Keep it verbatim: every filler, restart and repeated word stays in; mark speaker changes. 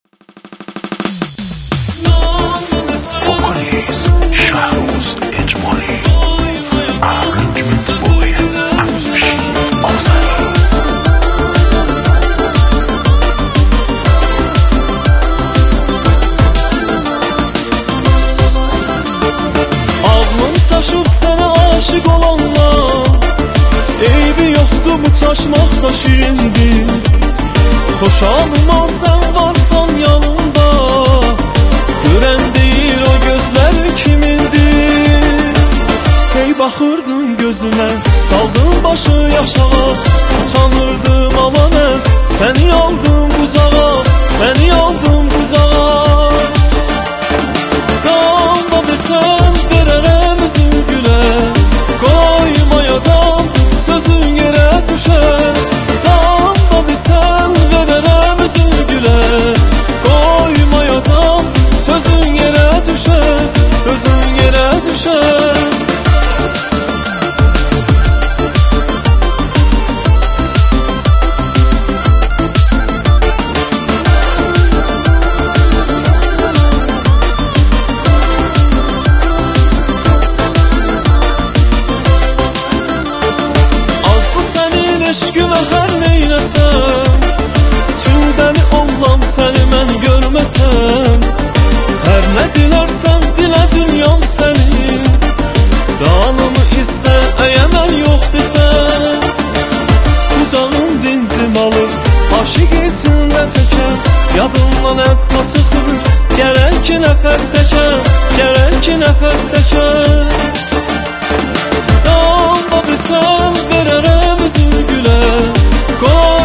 Speaker 1: Vocalist Shahruz Ejmali, arrangement boy Afshin Ozani.
Speaker 2: Ağlım çaşıb sənə aşık olanlar, eybi yoxdur bu çaşmaqda şirindir. Xoşalıma sən varsan yanımda, görən deyir o gözlər kimindir. Hey baxırdın gözümə, saldın başı yaşağa, utanırdım ama mən səni aldım buzağa, səni aldım buzağa. Can da desən verərəm üzüm gülə, qoymayacam sözün yerə düşər. Can da desən verərəm üzüm gülə, qoymayacam sözün yerə düşər, sözün yerə düşər. Eşqimə hər neynəsəm, çüldəni ollam səni mən görməsəm. Hər nə dilərsən dilə dünyam sənin, canımı istə əyə mən yox desəm. Bu canım dincim alır, aşıq içində təkər, yadımdan hətta çıxır, gərək ki nəfəs çəkər, gərək ki nəfəs çəkər. Can da desən verərəm üzüm gülə, qoy